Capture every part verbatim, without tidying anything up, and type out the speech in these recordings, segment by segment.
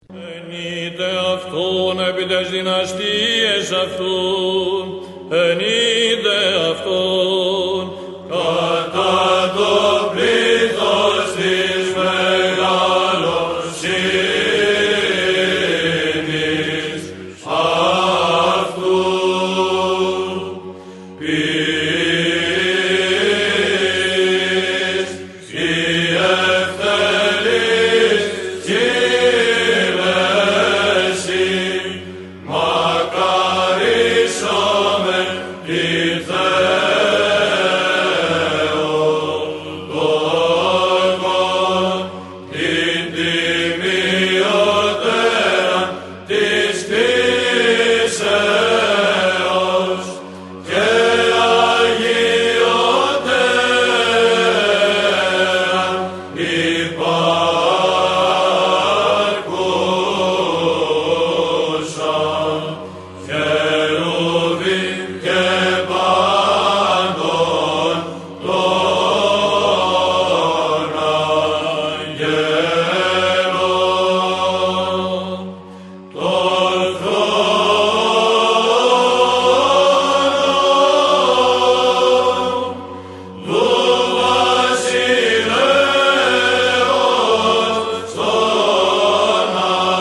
Ενείτε αυτόν επί τες δυναστείες αυτούν, ενείτε αυτόν κατά το πλήθος της μεγαλοσύνης αυτού. Πεις η ευτελής κύρεση, μακαρίσαμε τη Θεό, τόκον την τιμιωτέρα της κτήσεως και αγιωτέρα υπαρκούσα, χερουβίμ και πάντων των αγγέλων, των θρόνων του βασιλέως στον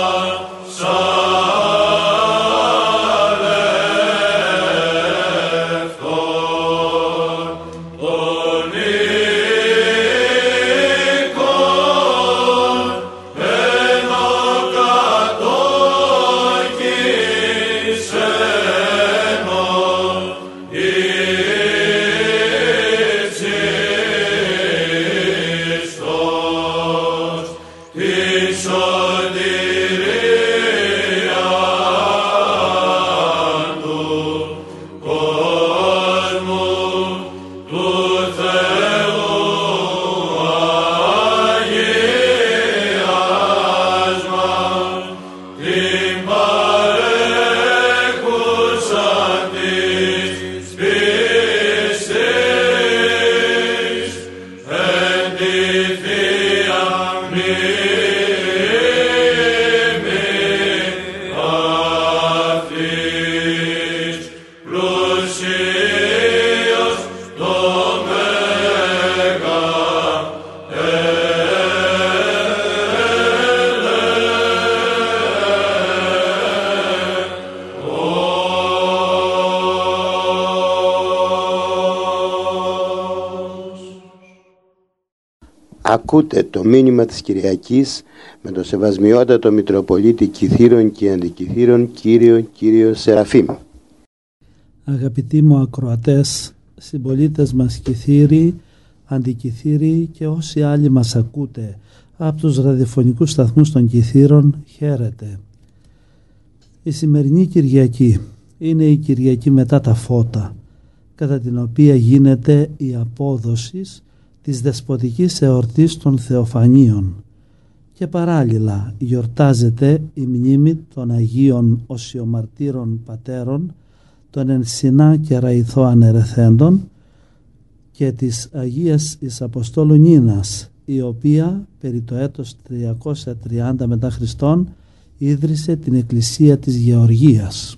ασαλεύτων, των οίκων ενοκατόκισενων ύψιστος της σωτηρίαν του κόσμου του Θεού αγιάσμα, την παρέχουσαν της πίστης εν τη Θεία μνήμη αυτής, πλουσίως το μέγα Ακούτε το μήνυμα της Κυριακής με το Σεβασμιότατο Μητροπολίτη Κιθήρων και Αντικιθήρων κύριο κύριο Σεραφείμ. Αγαπητοί μου ακροατές, συμπολίτες μας Κιθήροι, Αντικιθήροι και όσοι άλλοι μας ακούτε από τους ραδιοφωνικούς σταθμούς των Κιθήρων, χαίρετε. Η σημερινή Κυριακή είναι η Κυριακή μετά τα φώτα, κατά την οποία γίνεται η απόδοση της δεσποτικής εορτής των Θεοφανίων και παράλληλα γιορτάζεται η μνήμη των Αγίων Οσιομαρτύρων Πατέρων, των Ενσυνά και Ραϊθώ Ανερεθέντων και της Αγίας εις Αποστόλου Νίνας, η οποία περί το έτος τριακόσια τριάντα μετά Χριστόν ίδρυσε την Εκκλησία της Γεωργίας.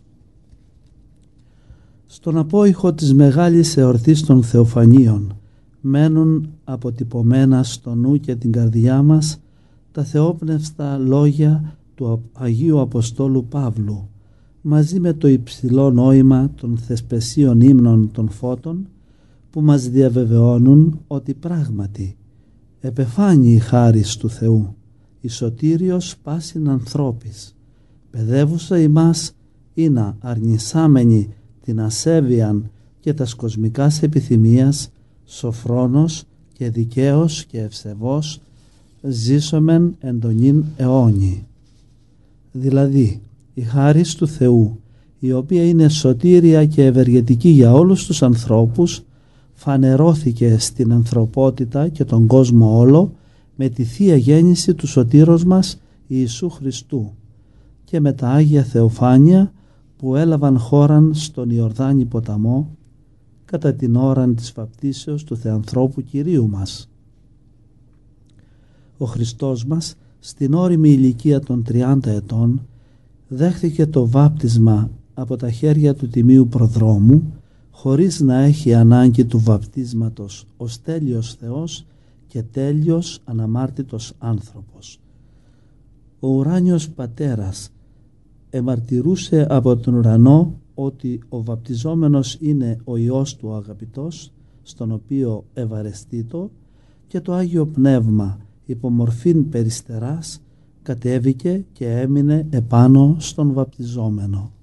Στον απόϊχο της μεγάλης εορτής των Θεοφανίων μένουν αποτυπωμένα στο νου και την καρδιά μας τα θεόπνευστα λόγια του Αγίου Αποστόλου Παύλου, μαζί με το υψηλό νόημα των θεσπεσίων ύμνων των φώτων, που μας διαβεβαιώνουν ότι πράγματι επεφάνει η χάρις του Θεού, η σωτήριος πάσιν ανθρώπης, παιδεύουσα ημάς ή να αρνησάμενη την ασέβειαν και τας κοσμικάς επιθυμίας, σοφρόνος και δικαίος και ευσεβός ζήσομεν εντονήν αιώνι. Δηλαδή η χάρις του Θεού, η οποία είναι σωτήρια και ευεργετική για όλους τους ανθρώπους, φανερώθηκε στην ανθρωπότητα και τον κόσμο όλο με τη Θεία Γέννηση του Σωτήρος μας Ιησού Χριστού και με τα Άγια Θεοφάνεια που έλαβαν χώραν στον Ιορδάνη ποταμό κατά την ώραν της βαπτίσεως του Θεανθρώπου Κυρίου μας. Ο Χριστός μας στην ώριμη ηλικία των τριάντα ετών δέχθηκε το βάπτισμα από τα χέρια του Τιμίου Προδρόμου, χωρίς να έχει ανάγκη του βαπτίσματος ως τέλειος Θεός και τέλειος αναμάρτητος άνθρωπος. Ο ουράνιος πατέρας εμαρτυρούσε από τον ουρανό ότι ο βαπτιζόμενος είναι ο Υιός του αγαπητός, στον οποίο ευαρεστήτω, και το Άγιο Πνεύμα υπό μορφήν περιστεράς κατέβηκε και έμεινε επάνω στον βαπτιζόμενο.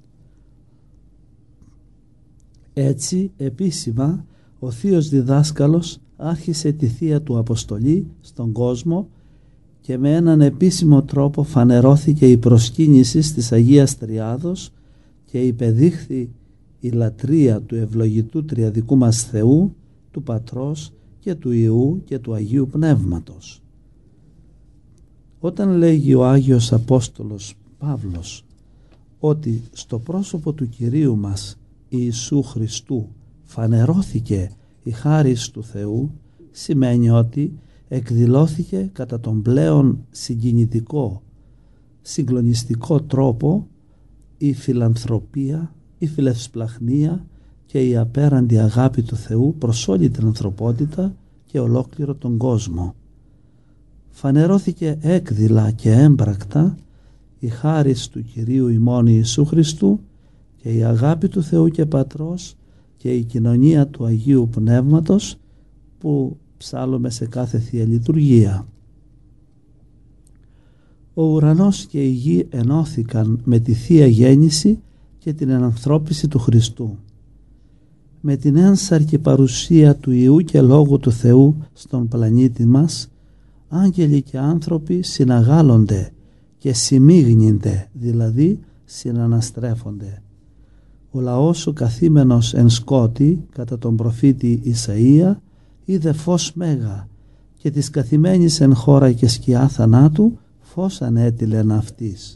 Έτσι επίσημα ο Θείος Διδάσκαλος άρχισε τη Θεία του Αποστολή στον κόσμο και με έναν επίσημο τρόπο φανερώθηκε η προσκύνηση της Αγίας Τριάδος και υπεδείχθη η λατρεία του ευλογητού τριαδικού μας Θεού, του Πατρός και του Υιού και του Αγίου Πνεύματος. Όταν λέγει ο Άγιος Απόστολος Παύλος ότι στο πρόσωπο του Κυρίου μας Ιησού Χριστού φανερώθηκε η χάρις του Θεού, σημαίνει ότι εκδηλώθηκε κατά τον πλέον συγκινητικό, συγκλονιστικό τρόπο η φιλανθρωπία, η φιλευσπλαχνία και η απέραντη αγάπη του Θεού προς όλη την ανθρωπότητα και ολόκληρο τον κόσμο. Φανερώθηκε έκδηλα και έμπρακτα η χάρις του Κυρίου ημών Ιησού Χριστού και η αγάπη του Θεού και Πατρός και η κοινωνία του Αγίου Πνεύματος που ψάλλουμε σε κάθε Θεία Λειτουργία. Ο ουρανός και η γη ενώθηκαν με τη Θεία Γέννηση και την ενανθρώπιση του Χριστού. Με την ένσαρκη παρουσία του Υιού και Λόγου του Θεού στον πλανήτη μας, άγγελοι και άνθρωποι συναγάλλονται και συμμίγνυνται, δηλαδή συναναστρέφονται. Ο λαός σου καθήμενος εν σκότη κατά τον προφήτη Ισαΐα είδε φως μέγα και της καθημένης εν χώρα και σκιά θανάτου φως ανέτειλεν αυτής.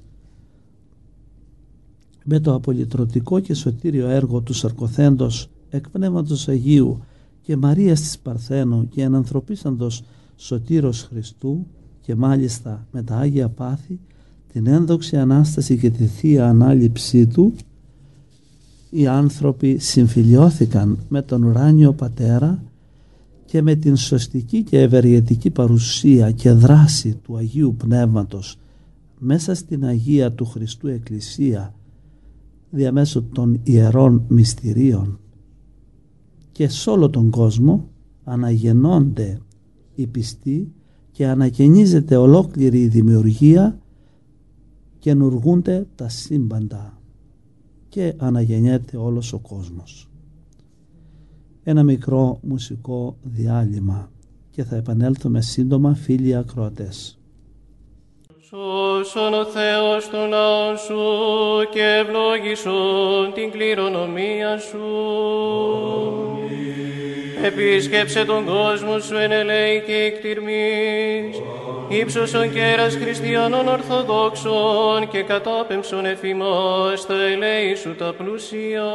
Με το απολυτρωτικό και σωτήριο έργο του σαρκοθέντος εκ Πνεύματος Αγίου και Μαρίας της Παρθένου και ενανθρωπίσαντος Σωτήρος Χριστού και μάλιστα με τα Άγια Πάθη, την ένδοξη Ανάσταση και τη Θεία Ανάληψή του, οι άνθρωποι συμφιλιώθηκαν με τον ουράνιο Πατέρα και με την σωστική και ευεργετική παρουσία και δράση του Αγίου Πνεύματος μέσα στην Αγία του Χριστού Εκκλησία διαμέσου των ιερών μυστηρίων και σε όλο τον κόσμο αναγεννώνται οι πιστοί και ανακαινίζεται ολόκληρη η δημιουργία και ενουργούνται τα σύμπαντα και αναγεννιέται όλος ο κόσμος. Ένα μικρό μουσικό διάλειμμα και θα επανέλθουμε σύντομα, φίλοι ακροατές. Σώσον ο Θεός των λαών σου και ευλόγησον την κληρονομία σου. Επίσκεψε τον κόσμο σου εν ελέη και εκτιρμής. Ήψωσον κέρας χριστιανών ορθοδόξων και κατάπεμψον εφημάς τα ελέη σου τα πλούσια.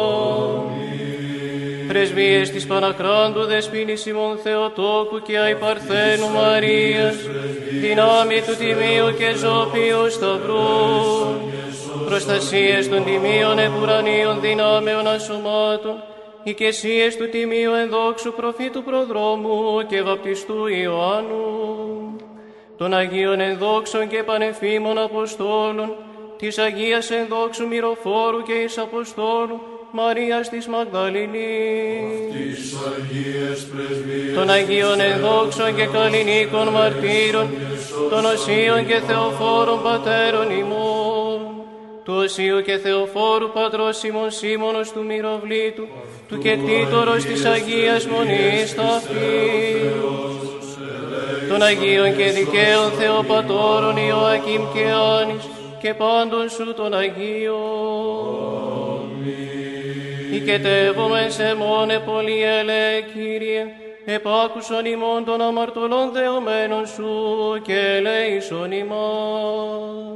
Πρεσβείες της Παναχράντου Δεσποίνης ημών Θεοτόκου και Αϊ Παρθένου Μαρίας, δυνάμει του Τιμίου και Ζωπίου Σταυρού, προστασίες των Τιμίων επουρανίων δυνάμεων ασωμάτων, οικεσίες του Τιμίου ενδόξου προφήτου Προδρόμου και βαπτιστού Ιωάννου, των Αγίων ενδόξων και πανεφήμων Αποστόλων, της Αγίας ενδόξου Μυροφόρου και εις Αποστόλου, Μαρίας της Μαγδαληνής, των Αγίων ενδόξων και καλλινίκων μαρτύρων, των Οσίων και Θεοφόρων πατέρων ημών, του Οσίου και Θεοφόρου πατρός ημών Σίμωνος του Μυροβλήτου, του κεκτήτορος της Αγίας Μονής ταύτης, των Αγίων και δικαίων Θεοπατώρων Ιωακήμ και Άνης και πάντων σου των Αγίων. Οικετεύομεν σε μόνε πολυέλε, Κύριε, επάκουσον ημών των αμαρτωλών δεωμένων σου και ελέησον ημάς.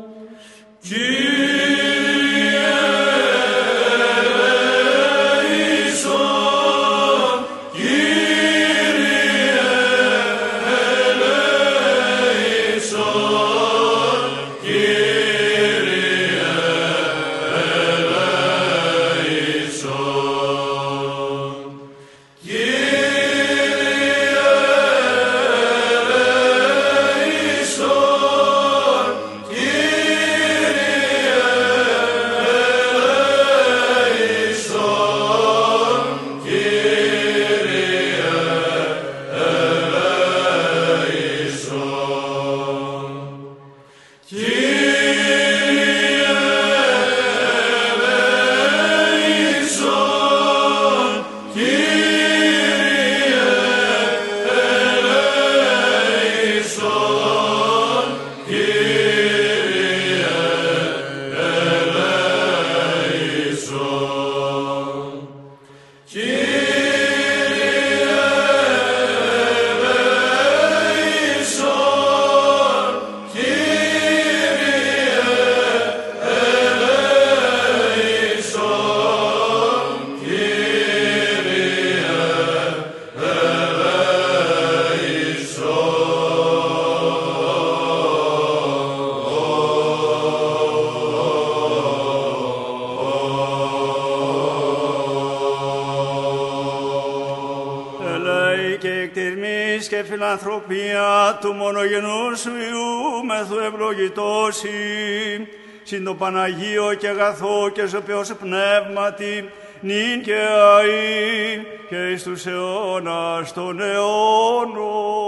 Κύριε, ελέησον, Κύριε, ελέησον. και φιλανθρωπία του μονογενού σου Υιού μεθού ευλογητώσει, συν το Παναγίο και αγαθό και ζωοποιός πνεύματι, νυν και αεί και εις τους αιώνας των αιώνων.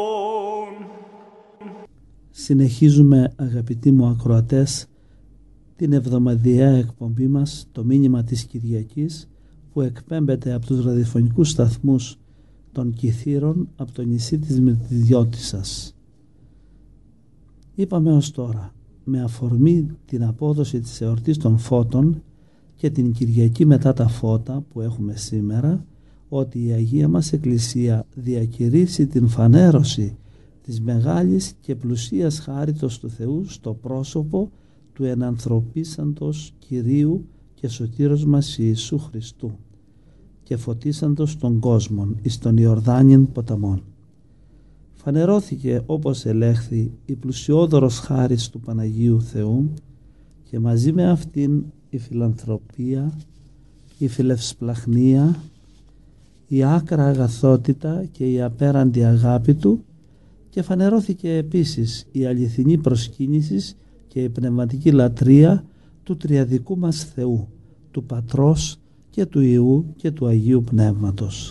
Συνεχίζουμε, αγαπητοί μου ακροατές, την εβδομαδιαία εκπομπή μας, το μήνυμα της Κυριακής, που εκπέμπεται από τους ραδιοφωνικούς σταθμούς των Κιθήρων από το νησί της Μυρτιδιώτισσας. Είπαμε ως τώρα, με αφορμή την απόδοση της εορτής των φώτων και την Κυριακή μετά τα φώτα που έχουμε σήμερα, ότι η Αγία μας Εκκλησία διακηρύσει την φανέρωση της μεγάλης και πλουσίας χάριτος του Θεού στο πρόσωπο του ενανθρωπίσαντος Κυρίου και Σωτήρος μας Ιησού Χριστού και φωτίσαντος των κόσμων εις των Ιορδάνιων ποταμών. Φανερώθηκε, όπως ελέγχθη, η πλουσιόδωρος χάρις του Παναγίου Θεού και μαζί με αυτήν η φιλανθρωπία, η φιλευσπλαχνία, η άκρα αγαθότητα και η απέραντη αγάπη του, και φανερώθηκε επίσης η αληθινή προσκύνηση και η πνευματική λατρεία του τριαδικού μας Θεού, του Πατρός και του Υιού και του Αγίου Πνεύματος.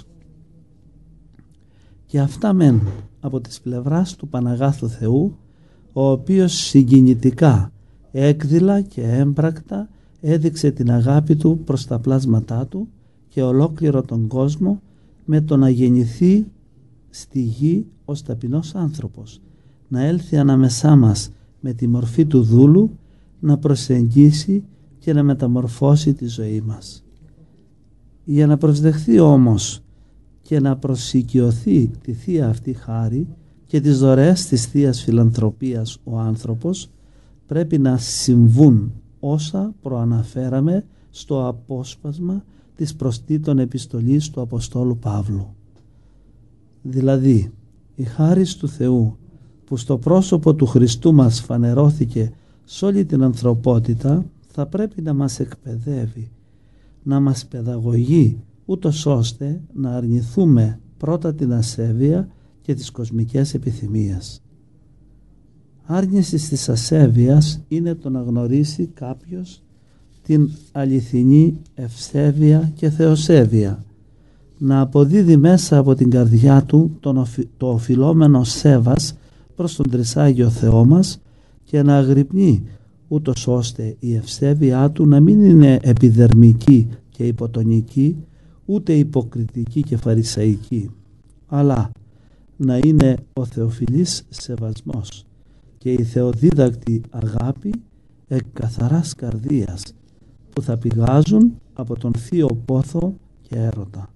Και αυτά μεν από τις πλευράς του Παναγάθου Θεού, ο οποίος συγκινητικά, έκδηλα και έμπρακτα έδειξε την αγάπη του προς τα πλάσματά του και ολόκληρο τον κόσμο με το να γεννηθεί στη γη ως ταπεινός άνθρωπος, να έλθει ανάμεσά μας με τη μορφή του δούλου, να προσεγγίσει και να μεταμορφώσει τη ζωή μας. Για να προσδεχθεί όμως και να προσοικειωθεί τη θεία αυτή χάρη και τις δωρεές της θείας φιλανθρωπίας ο άνθρωπος, πρέπει να συμβούν όσα προαναφέραμε στο απόσπασμα της προστήτων επιστολής του Αποστόλου Παύλου. Δηλαδή, η χάρις του Θεού που στο πρόσωπο του Χριστού μας φανερώθηκε σε όλη την ανθρωπότητα, θα πρέπει να μας εκπαιδεύει, να μας παιδαγωγεί, ούτως ώστε να αρνηθούμε πρώτα την ασέβεια και τις κοσμικές επιθυμίες. Άρνηση της ασέβειας είναι το να γνωρίσει κάποιος την αληθινή ευσέβεια και θεοσέβεια, να αποδίδει μέσα από την καρδιά του τον οφει, το οφειλόμενο σέβας προς τον Τρισάγιο Θεό μας και να αγρυπνεί, ούτως ώστε η ευσέβειά του να μην είναι επιδερμική και υποτονική, ούτε υποκριτική και φαρισαϊκή, αλλά να είναι ο θεοφιλής σεβασμός και η θεοδίδακτη αγάπη εκ καθαράς καρδίας, που θα πηγάζουν από τον θείο πόθο και έρωτα.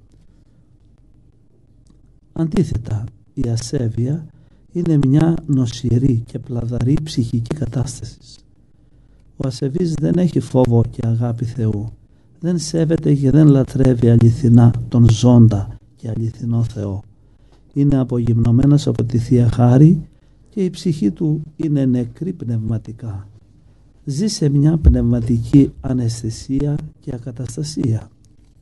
Αντίθετα, η ασέβεια είναι μια νοσηρή και πλαδαρή ψυχική κατάσταση. Ο ασεβής δεν έχει φόβο και αγάπη Θεού, δεν σέβεται και δεν λατρεύει αληθινά τον ζώντα και αληθινό Θεό. Είναι απογυμνωμένος από τη Θεία Χάρη και η ψυχή του είναι νεκρή πνευματικά. Ζει σε μια πνευματική αναισθησία και ακαταστασία.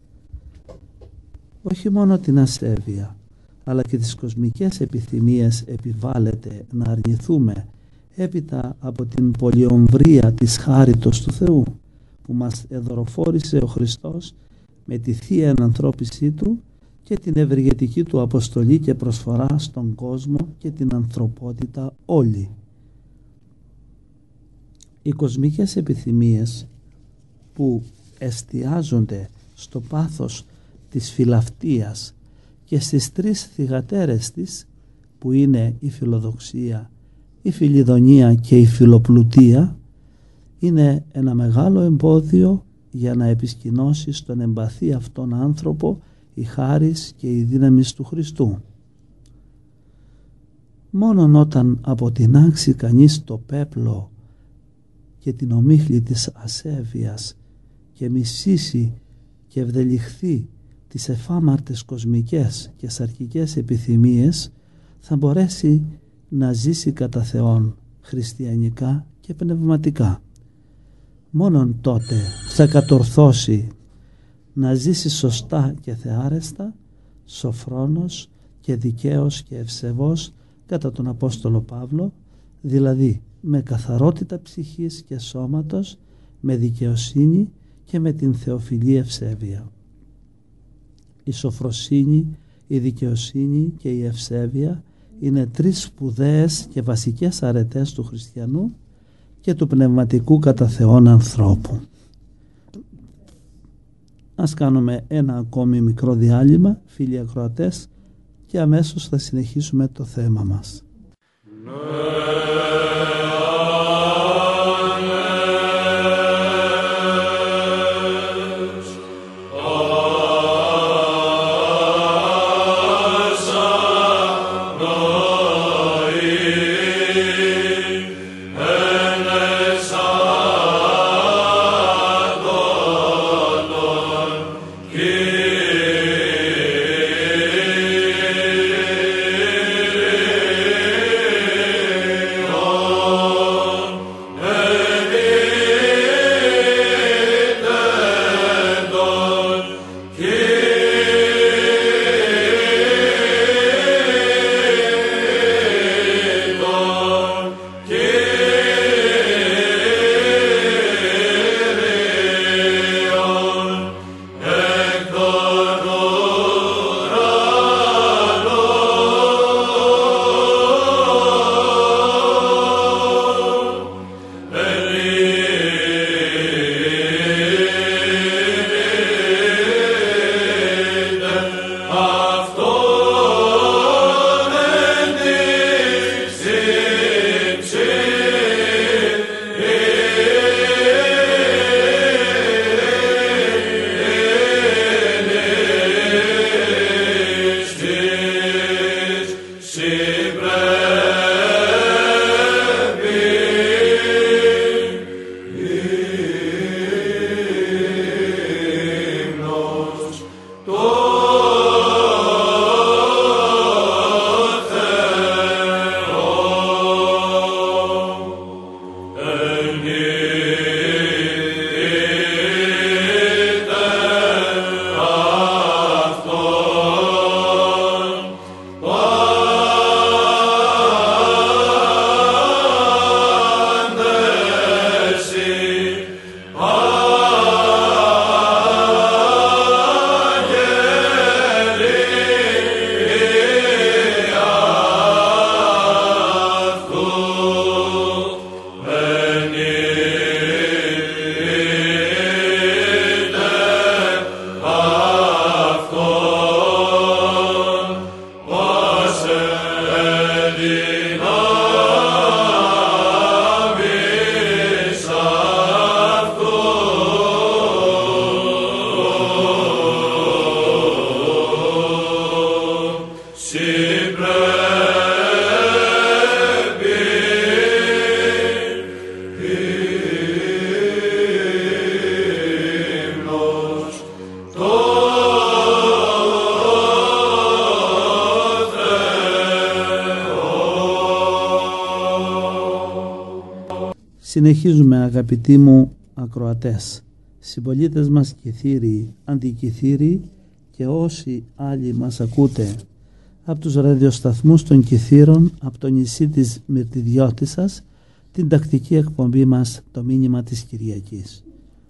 Όχι μόνο την ασέβεια, αλλά και τις κοσμικές επιθυμίες επιβάλλεται να αρνηθούμε έπειτα από την πολυομβρία της χάριτος του Θεού που μας εδωροφόρησε ο Χριστός με τη θεία ενανθρώπισή του και την ευεργετική του αποστολή και προσφορά στον κόσμο και την ανθρωπότητα όλη. Οι κοσμικές επιθυμίες που εστιάζονται στο πάθος της φιλαυτίας και στις τρεις θυγατέρες της, που είναι η φιλοδοξία, η φιλιδονία και η φιλοπλουτία, είναι ένα μεγάλο εμπόδιο για να επισκηνώσει στον εμπαθή αυτόν άνθρωπο η χάρις και η δύναμη του Χριστού. Μόνον όταν αποτινάξει κανείς το πέπλο και την ομίχλη της ασέβειας και μισήσει και ευδελιχθεί τις εφάμαρτες κοσμικές και σαρκικές επιθυμίες, θα μπορέσει να ζήσει κατά Θεόν χριστιανικά και πνευματικά. Μόνον τότε θα κατορθώσει να ζήσει σωστά και θεάρεστα, σοφρόνος και δικαίος και ευσεβός κατά τον Απόστολο Παύλο, δηλαδή με καθαρότητα ψυχής και σώματος, με δικαιοσύνη και με την θεοφιλή ευσέβεια. Η σοφροσύνη, η δικαιοσύνη και η ευσέβεια είναι τρεις σπουδαίες και βασικές αρετές του χριστιανού και του πνευματικού κατά Θεόν ανθρώπου. Ας κάνουμε ένα ακόμη μικρό διάλειμμα, φίλοι ακροατές, και αμέσως θα συνεχίσουμε το θέμα μας. Συνεχίζουμε, αγαπητοί μου ακροατές, συμπολίτες μας Κιθύριοι, αντικιθύριοι και όσοι άλλοι μας ακούτε από τους ραδιοσταθμούς των Κιθύρων, από το νησί της Μυρτιδιώτισσας, την τακτική εκπομπή μας «Το μήνυμα της Κυριακής».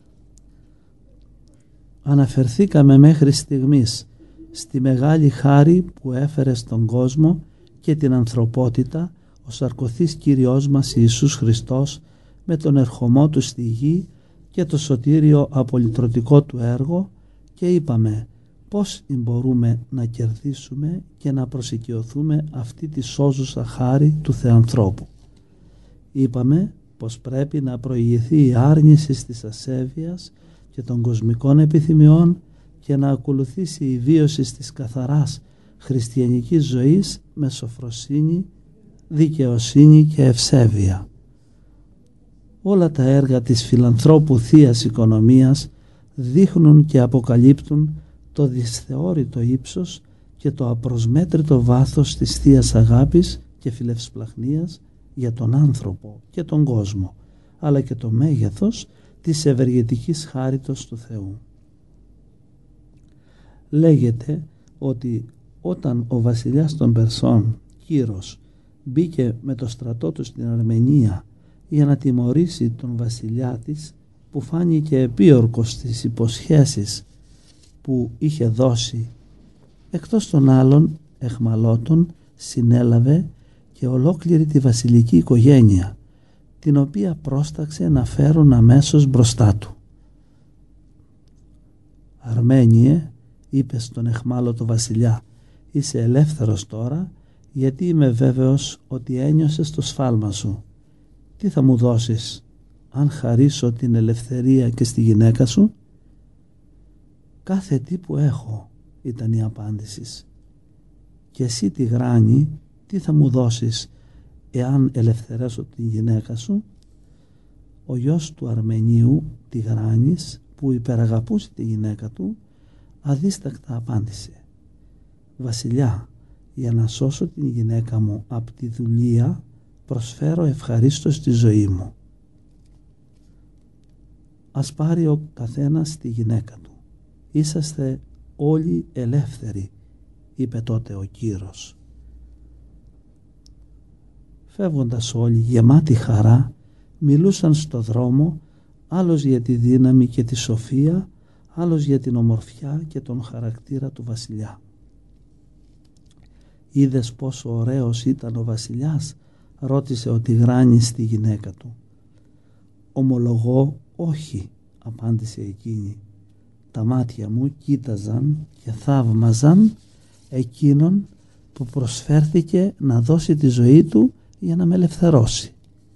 Αναφερθήκαμε μέχρι στιγμής στη μεγάλη χάρη που έφερε στον κόσμο και την ανθρωπότητα ο σαρκωθής Κύριος μας Ιησούς Χριστός με τον ερχομό του στη γη και το σωτήριο απολυτρωτικό του έργο, και είπαμε πώς μπορούμε να κερδίσουμε και να προσοικειωθούμε αυτή τη σώζουσα χάρη του Θεανθρώπου. Είπαμε πως πρέπει να προηγηθεί η άρνηση της ασέβειας και των κοσμικών επιθυμιών και να ακολουθήσει η βίωση της καθαράς χριστιανικής ζωής με σοφροσύνη, δικαιοσύνη και ευσέβεια. Όλα τα έργα της φιλανθρώπου θείας οικονομίας δείχνουν και αποκαλύπτουν το δυσθεώρητο ύψος και το απροσμέτρητο βάθος της θείας αγάπης και φιλευσπλαχνίας για τον άνθρωπο και τον κόσμο, αλλά και το μέγεθος της ευεργετικής χάριτος του Θεού. Λέγεται ότι όταν ο βασιλιάς των Περσών, Κύρος, μπήκε με το στρατό του στην Αρμενία για να τιμωρήσει τον βασιλιά της, που φάνηκε επίορκος στις υποσχέσεις που είχε δώσει, εκτός των άλλων εχμαλώτων συνέλαβε και ολόκληρη τη βασιλική οικογένεια, την οποία πρόσταξε να φέρουν αμέσως μπροστά του. «Αρμένιε», είπε στον εχμάλωτο βασιλιά, «είσαι ελεύθερος τώρα, γιατί είμαι βέβαιος ότι ένιωσες το σφάλμα σου. Τι θα μου δώσεις αν χαρίσω την ελευθερία και στη γυναίκα σου?» «Κάθε τι που έχω», ήταν η απάντηση. «Και εσύ, Τιγράνη, τι θα μου δώσεις εάν ελευθερέσω την γυναίκα σου?» Ο γιος του Αρμενίου, Τιγράνης, που υπεραγαπούσε τη γυναίκα του, αδίστακτα απάντησε, «Βασιλιά, για να σώσω την γυναίκα μου από τη δουλεία, προσφέρω ευχαρίστως τη ζωή μου. Ας πάρει ο καθένας τη γυναίκα του. Είσαστε όλοι ελεύθεροι», είπε τότε ο Κύρος. Φεύγοντας όλοι γεμάτοι χαρά, μιλούσαν στο δρόμο, άλλος για τη δύναμη και τη σοφία, άλλος για την ομορφιά και τον χαρακτήρα του βασιλιά. «Είδες πόσο ωραίος ήταν ο βασιλιάς?» ρώτησε ο Τιγράνης τη γυναίκα του. «Ομολογώ όχι», απάντησε εκείνη. «Τα μάτια μου κοίταζαν και θαύμαζαν εκείνον που προσφέρθηκε να δώσει τη ζωή του για να με ελευθερώσει».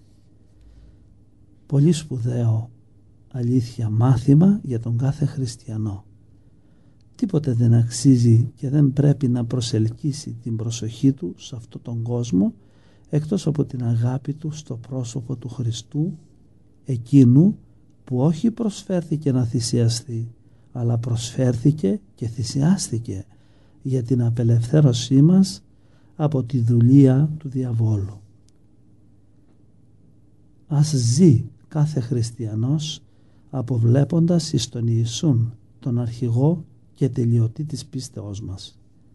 Πολύ σπουδαίο, αλήθεια, μάθημα για τον κάθε χριστιανό. Τίποτε δεν αξίζει και δεν πρέπει να προσελκύσει την προσοχή του σε αυτόν τον κόσμο εκτός από την αγάπη του στο πρόσωπο του Χριστού, εκείνου που όχι προσφέρθηκε να θυσιαστεί, αλλά προσφέρθηκε και θυσιάστηκε για την απελευθέρωσή μας από τη δουλεία του διαβόλου. Ας ζει κάθε χριστιανός αποβλέποντας εις τον Ιησούν, τον αρχηγό και τελειωτή της πίστεώς μας.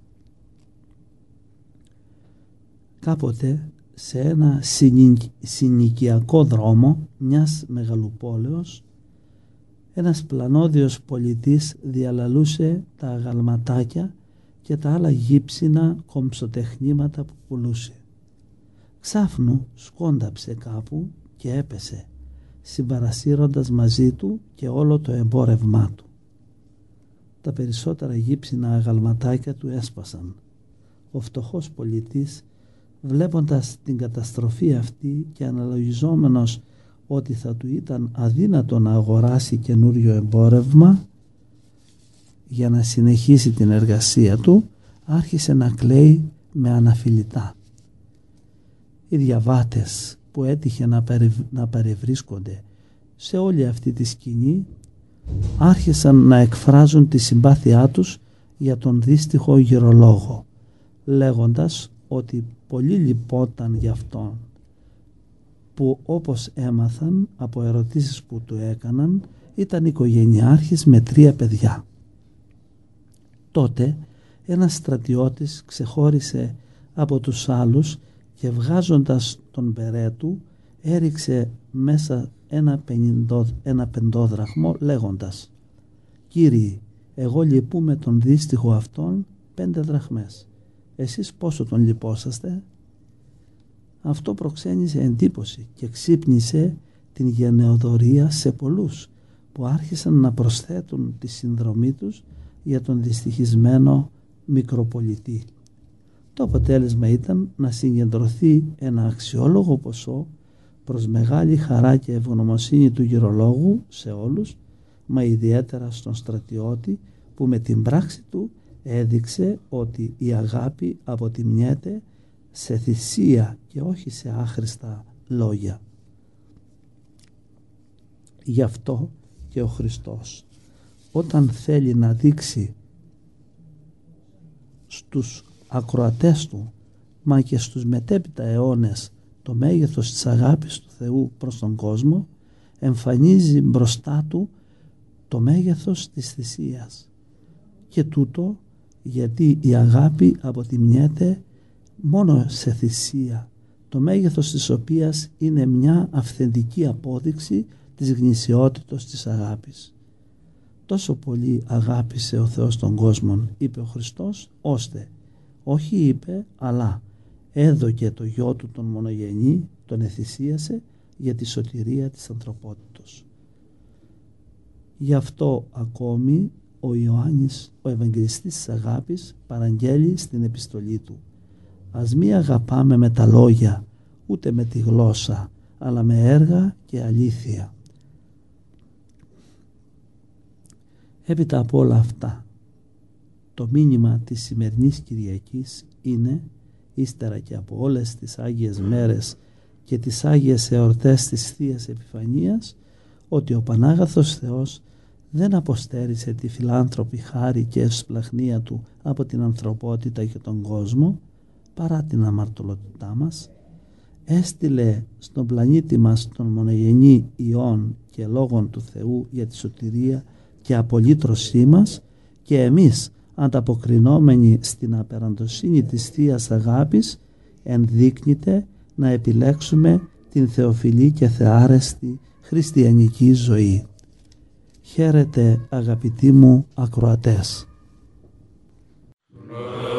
Κάποτε σε ένα συνοικιακό δρόμο μιας μεγαλοπόλεως, ένας πλανόδιος πολιτής διαλαλούσε τα αγαλματάκια και τα άλλα γύψινα κομψοτεχνήματα που πουλούσε. Ξάφνου σκόνταψε κάπου και έπεσε, συμπαρασύροντας μαζί του και όλο το εμπόρευμά του. Τα περισσότερα γύψινα αγαλματάκια του έσπασαν. Ο φτωχός πολιτής, βλέποντας την καταστροφή αυτή και αναλογιζόμενος ότι θα του ήταν αδύνατο να αγοράσει καινούριο εμπόρευμα για να συνεχίσει την εργασία του, άρχισε να κλαίει με αναφιλητά. Οι διαβάτες που έτυχε να, περι, να παρευρίσκονται σε όλη αυτή τη σκηνή άρχισαν να εκφράζουν τη συμπάθειά τους για τον δύστιχο γυρολόγο, λέγοντας ότι πολύ λυπόταν γι' αυτόν, που όπως έμαθαν από ερωτήσεις που του έκαναν ήταν οικογενειάρχης με τρία παιδιά. Τότε ένας στρατιώτης ξεχώρισε από τους άλλους και βγάζοντας τον μπερέ του έριξε μέσα ένα, πενηντό, ένα πεντόδραχμο λέγοντας, «Κύριοι, εγώ λυπούμαι τον δύστιχο αυτόν πέντε δραχμές. Εσείς πόσο τον λυπόσαστε?» Αυτό προξένησε εντύπωση και ξύπνησε την γενεοδορία σε πολλούς που άρχισαν να προσθέτουν τη συνδρομή τους για τον δυστυχισμένο μικροπολιτή. Το αποτέλεσμα ήταν να συγκεντρωθεί ένα αξιόλογο ποσό προς μεγάλη χαρά και ευγνωμοσύνη του γυρολόγου σε όλους, μα ιδιαίτερα στον στρατιώτη που με την πράξη του έδειξε ότι η αγάπη αποτιμιέται σε θυσία και όχι σε άχρηστα λόγια. Γι' αυτό και ο Χριστός, όταν θέλει να δείξει στους ακροατές του μα και στους μετέπειτα αιώνες το μέγεθος της αγάπης του Θεού προς τον κόσμο, εμφανίζει μπροστά του το μέγεθος της θυσίας, και τούτο γιατί η αγάπη αποτιμιέται μόνο σε θυσία, το μέγεθος της οποίας είναι μια αυθεντική απόδειξη της γνησιότητος της αγάπης. Τόσο πολύ αγάπησε ο Θεός τον κόσμο, είπε ο Χριστός, ώστε, όχι είπε, αλλά έδωκε το γιο του τον μονογενή, τον εθυσίασε για τη σωτηρία της ανθρωπότητος. Γι' αυτό ακόμη ο Ιωάννης, ο Ευαγγελιστής της αγάπης, παραγγέλει στην επιστολή του: ας μη αγαπάμε με τα λόγια, ούτε με τη γλώσσα, αλλά με έργα και αλήθεια. Έπειτα από όλα αυτά, το μήνυμα της σημερινής Κυριακής είναι, ύστερα και από όλες τις Άγιες μέρες και τις Άγιες εορτές της Θείας Επιφανίας, ότι ο Πανάγαθος Θεός δεν αποστέρισε τη φιλάνθρωπη χάρη και ευσπλαχνία του από την ανθρωπότητα και τον κόσμο, παρά την αμαρτωλότητά μας, έστειλε στον πλανήτη μας τον μονογενή Υιόν και Λόγον του Θεού για τη σωτηρία και απολύτρωσή μας, και εμείς, ανταποκρινόμενοι στην απεραντοσύνη της Θείας Αγάπης, ενδείκνυται να επιλέξουμε την θεοφιλή και θεάρεστη χριστιανική ζωή. Χαίρετε, αγαπητοί μου ακροατές.